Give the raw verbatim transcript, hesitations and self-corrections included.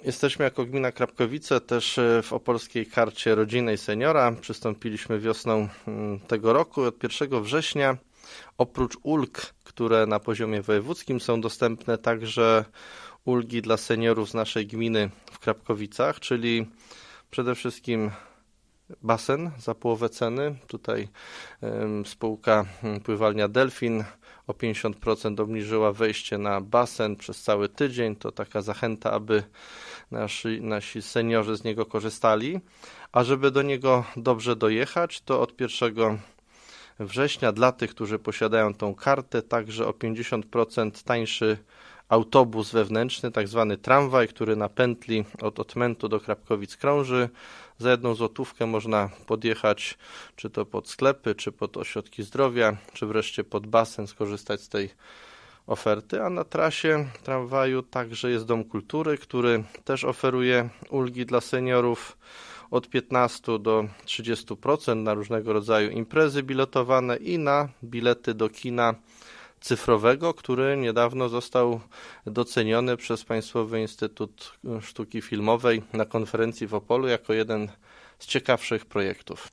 Jesteśmy jako gmina Krapkowice też w opolskiej karcie rodzinnej seniora. Przystąpiliśmy wiosną tego roku. Od pierwszego września oprócz ulg, które na poziomie wojewódzkim są dostępne, także ulgi dla seniorów z naszej gminy w Krapkowicach, czyli przede wszystkim basen za połowę ceny. Tutaj um, spółka Pływalnia Delfin o pięćdziesiąt procent obniżyła wejście na basen przez cały tydzień. To taka zachęta, aby nasi, nasi seniorzy z niego korzystali. A żeby do niego dobrze dojechać, to od pierwszego września dla tych, którzy posiadają tą kartę, także o pięćdziesiąt procent tańszy autobus wewnętrzny, tak zwany tramwaj, który na pętli od Otmentu do Krapkowic krąży. Za jedną złotówkę można podjechać czy to pod sklepy, czy pod ośrodki zdrowia, czy wreszcie pod basen, skorzystać z tej oferty. A na trasie tramwaju także jest Dom Kultury, który też oferuje ulgi dla seniorów od piętnastu do trzydziestu procent na różnego rodzaju imprezy biletowane i na bilety do kina cyfrowego, który niedawno został doceniony przez Państwowy Instytut Sztuki Filmowej na konferencji w Opolu jako jeden z ciekawszych projektów.